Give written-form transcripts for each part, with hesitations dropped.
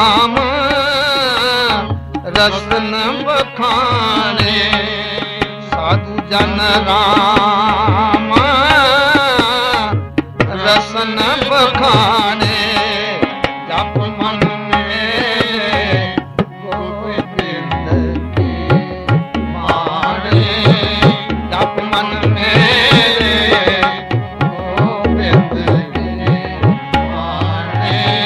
ਨਾਮ ਰਸਨ ਬਖਾਣੇ ਸਾਧੂ ਜਨ ਰਾਮ ਰਸਨ ਬਖਾਣੇ ਜਪ ਮਨ ਮੇਰੇ ਗੋਬਿੰਦ ਕੀ ਮਾਣੇ ਜਪ ਮਨ ਮੇਰੇ ਗੋਬਿੰਦ ਕੀ ਮਾਣੇ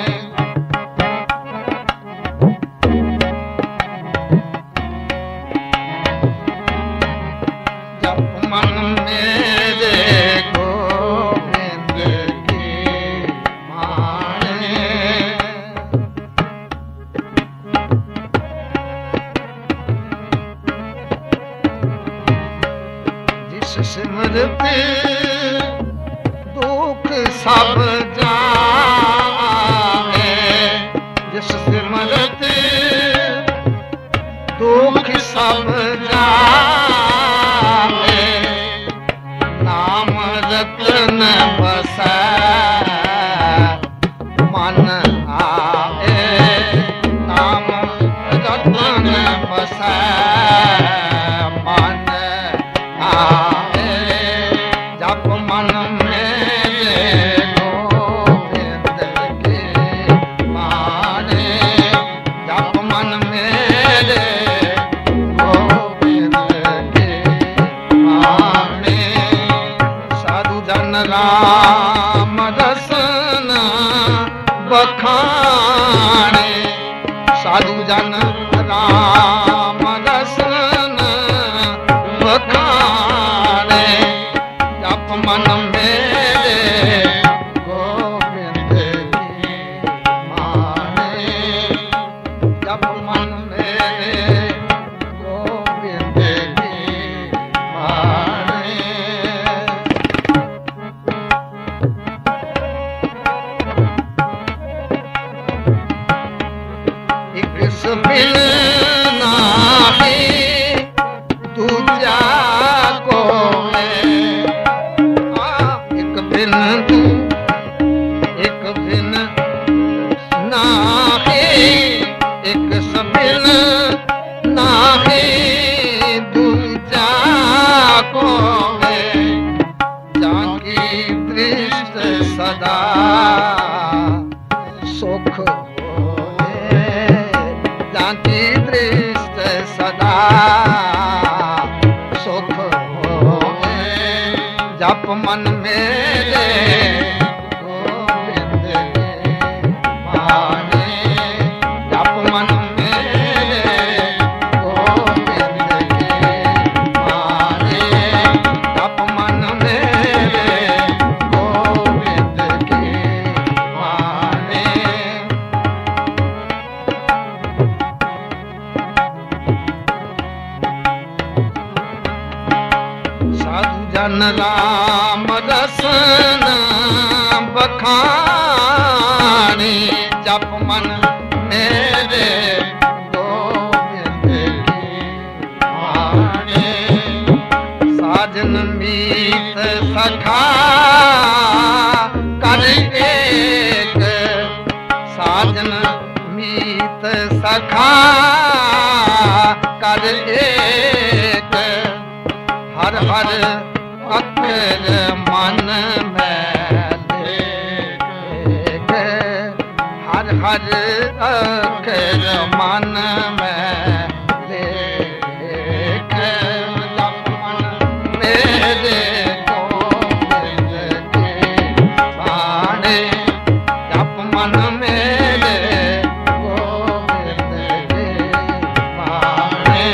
ਜਪ ਮਨ ਮੇਰੇ ਗੋਬਿੰਦ ਕੀ ਮਾਣੇ ਜਿਸ ਸਿਮਰਤ ਦੁਖ ਸਭ ਜਾਏ ਜਿਸ ਸਿਮਰਤ ਦੁਖ ਸਭ ਜਾਏ ਨਾਮ ਰਤਨ ਬਸੈ ਮਨ ਆਏ ਨਾਮ ਰਤਨ ਬਸੈ ਮਨ ਆਏ ਜਪ ਮਨ ਮੇਰੇ ਗੋਬਿੰਦ ਕੀ ਮਾਣੇ ਜਪ ਮਨ ਮੇਰੇ ਗੋਬਿੰਦ ਕੀ ਮਾਣੇ ਸਾਧੂ ਜਨ ਰਾਮ ਰਸਨ ਬਖਾਣੇ ਸਾਧੂ ਜਨ ਰਾਮ ਰਸਨ ਬਖਾਣੇ ਜਪ ਮਨ ਮੇਰੇ ਗੋਬਿੰਦ ਕੀ ਮਾਣੇ ਜਪ ਮਨ ਮੇਰੇ ਗੋਬਿੰਦ ਕੀ ਮਾਣੇ ਇਕ ਸਬਿਲ ਨਾਹੀ ਦੂਜਾ ਕੋਏ ਇੱਕ ਬਿਨ ਤੂੰ ਇੱਕ ਬਿਨ ਨਾਹੀ ਇੱਕ ਸਬਿਲ ਨਾਹੀ ਦੂਜਾ ਕੋਏ ਜਾਂ ਕੀ ਦ੍ਰਿਸ਼ਟ ਸਦਾ ਸੁਖ ਹੋਏ ਜਾਂ ਕੀ ਦ੍ਰਿਸ਼ਟ ਸਦਾ ਸੁਖ ਹੋਏ ਜਪ ਮਨ ਮੇਰੇ ਗੋਬਿੰਦ ਕੀ ਮਾਣੇ ਜਪ ਮਨ ਮੇਰੇ ਗੋਬਿੰਦ ਕੀ ਮਾਣੇ ਜਪ ਮਨ ਮੇਰੇ ਗੋਬਿੰਦ ਕੀ ਮਾਣੇ ਸਾਧੂ ਜਨ ਰਾਮ ਰਸਨ ਬਖਾਣੇ ਜਪ ਮਨ ਮੇਰੇ ਗੋਬਿੰਦ ਕੀ ਮਾਣੇ ਸਾਜਨ ਮੀਤ ਸਖਾ ਕਰ ਏਕ ਸਾਜਨ ਮੀਤ ਸਖਾ ਕਰ ਏਕ ਹਰ ਹਰ ਅਖਰ ਮਨ ਮੈਲੇ ਹਰ ਹਰ ਅਖਰ ਮਨ ਮੈਲੇ ਜਪ ਮਨ ਮੇਰੇ ਗੋਬਿੰਦ ਕੀ ਮਾਣੇ ਜਪ ਮਨ ਮੇਰੇ ਗੋਬਿੰਦ ਕੀ ਮਾਣੇ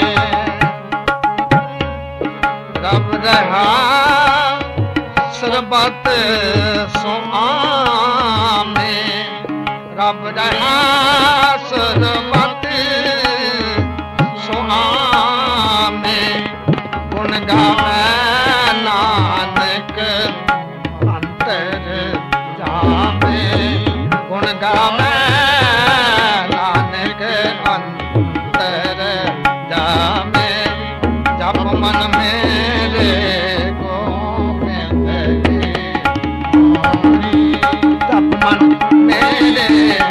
ਰਬ ਰਹਾ ਸਰਬਤ ਸੁਆਮੇ ਰਬ ਰਹਾ ਸਰਬਤ ਸੁਆਮੇ ਗੁਣ ਗਾਵੇ ਨਾਨਕ ਅੰਤਰ ਜਾਵੇ ਗੁਣ ਗਾਵੇ ਨਾਨਕ ਅੰਤਰ ਜਾਵੇ ਜਪ ਮਨ ਮੇਰੇ ਗੋਬਿੰਦ ਕੀ ਜਪ ਮਨ ਮੇਰੇ